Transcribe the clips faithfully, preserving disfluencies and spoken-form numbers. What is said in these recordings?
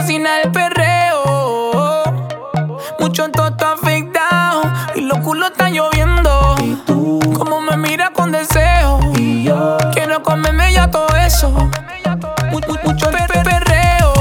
cocina el perreo. Mucho toto afectado y los culos están lloviendo. Y tú, como me mira con deseo. y yo, quiero comerme ya todo eso. Mucho, mucho per per perreo.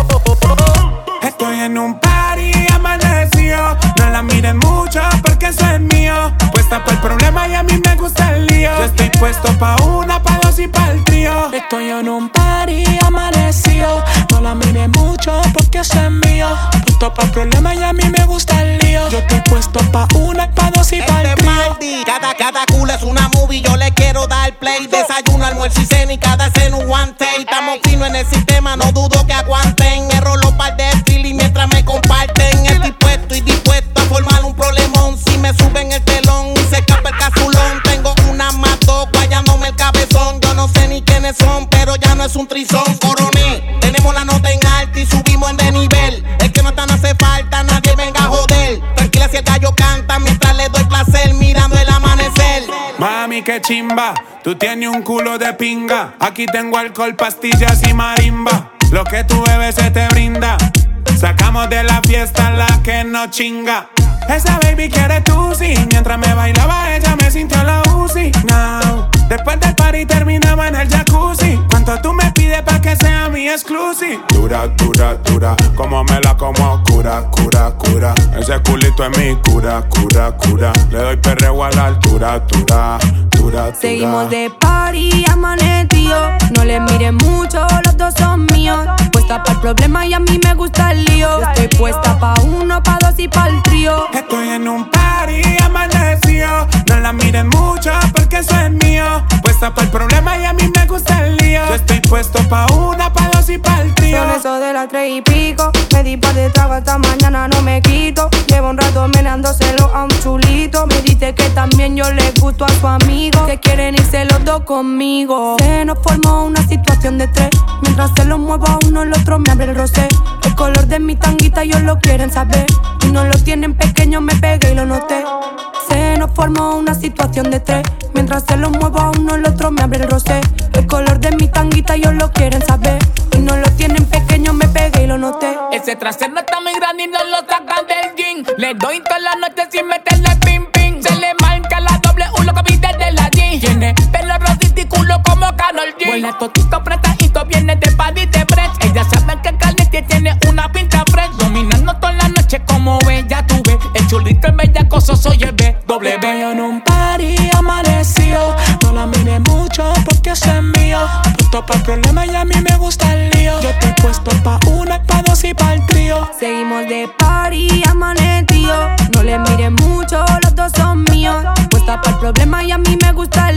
Estoy en un party amanecido. No la miren mucho porque eso es mío. Puesta por el problema y a mí me gusta el lío. Yo estoy puesto pa' una, pa' dos y pa' el trío. Estoy en un party amanecido. No la mire mucho porque eso es mío. Puesto pa' el problema y a mí me gusta el lío. Yo estoy puesto pa' una, pa' dos y pa' el Este trío. Mardi, cada, cada culo es una movie. Yo le quiero dar play. Desayuno, almuerzo y cena y cada cena un one take. Estamos finos en el sistema, no dudo que aguanten. Me rolo par de feeling mientras me comparten. Estoy puesto y dispuesto a formar un problemón. Si me suben el telón y se escapa el casulón. Tengo una mato guayándome el cabezón. Yo no sé ni quiénes son, pero ya no es un trizón. Coroné, tenemos la nota en alta y subimos en de nivel. El que no está no hace falta, nadie venga a joder. Tranquila si el gallo canta mientras le doy placer mirando el amanecer. Mami, qué chimba, tú tienes un culo de pinga. Aquí tengo alcohol, pastillas y marimba. Lo que tú bebes se te brinda. Sacamos de la fiesta la que no chinga. Esa baby quiere tú, sí. Mientras me bailaba ella me sintió la U C I. Now, después del party terminamos en el jacuzzi. ¿Cuánto tú me pides pa' que sea mi exclusive? Dura, dura, dura, como me la como cura, cura, cura. Ese culito es mi cura, cura, cura. Le doy perreo a la altura, dura, dura, dura. Seguimos de party amanecido. No le miren mucho, los dos son míos. Puesta pa' el problema y a mí me gusta el lío. Yo estoy puesta pa' uno, pa' dos y pa' el trío. Estoy en un party amanecido. No la miren mucho porque eso es mío. Puesta pa' el problema y a mí me gusta el lío. Yo estoy puesto pa' una, pa' dos y pa' el trío. Son eso de las tres y pico. Me di par de trago hasta mañana no me quito. Llevo un rato meneándoselo a un chulito. Me dice que también yo le gusto a su amigo. Que quieren irse los dos conmigo. Se nos formó una situación de tres. Mientras se lo muevo a uno, el otro me abre el rosé. El color de mi tanguita ellos lo quieren saber. Y no lo tienen pequeño, me pegué y lo noté. Se nos formó una situación de tres. Mientras se lo muevo a uno, el otro me abre el rosé. El color de mi tanguita ellos lo quieren saber. Y no lo tienen pequeño, me pegué y lo noté. Ese trasero está muy grande y no lo sacan del jean. Le doy toda la noche sin meterle pim pim. Se le marca la doble U, lo que vi desde la G. Tiene pelo rosito y culo como Karol G. Huele totito apretadito, viene de party de fresh. Ella sabe que Carletti tiene una pinta fresh. Dominando toda la noche como ella tú ves. El chulito es bellacoso, soy el B W. Estoy en un party amanecido. No la mire mucho porque eso es mío. Puesto pa' el problema y a mí me gusta el lío. Yo estoy puesto pa' una, pa' dos y pa' el trío. Seguimos de party amanecido. No le miren mucho, los dos son míos. Puesta pa' el problema y a mí me gusta